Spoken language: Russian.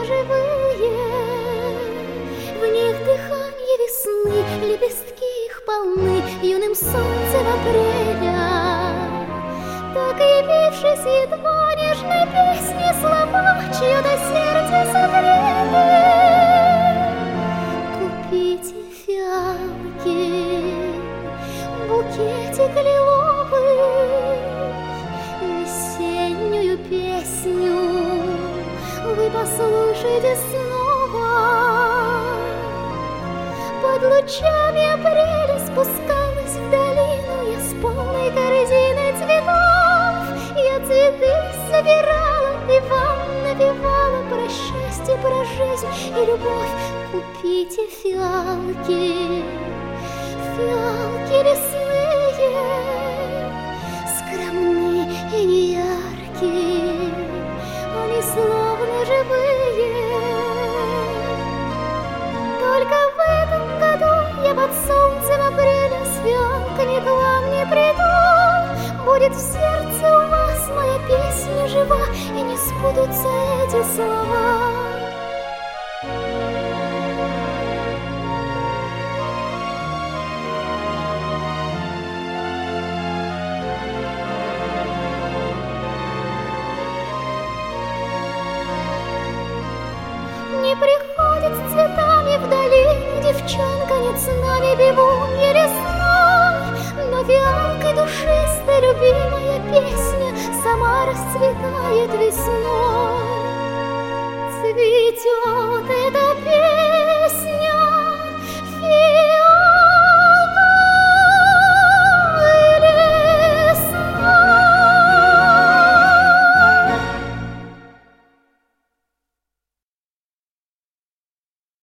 живые, в них дыхание весны, лепестки их полны юным солнцем апреля. Так явившись едва нежной песни слова, чье-то сердце согрели, купите фиалки, букетик лиловый, весеннюю песню вы послушайте снова. Под лучами апреля спускалась в долину я с полной корзиной цветов. Я цветы собирала и вам напевала про счастье, про жизнь и любовь. Купите фиалки, фиалки лесные, скромные и неяркие, они словно живые. Только в этом году я под солнцем апреля с фиалками к вам не приду. Будет в сердце у вас моя песня жива, и не сбудутся эти слова. Не приходит с цветами в долину девчонка, нет с нами бегунья лесной, но фиалкой душистой любимая песня сама расцветает весной. Цветет эта песня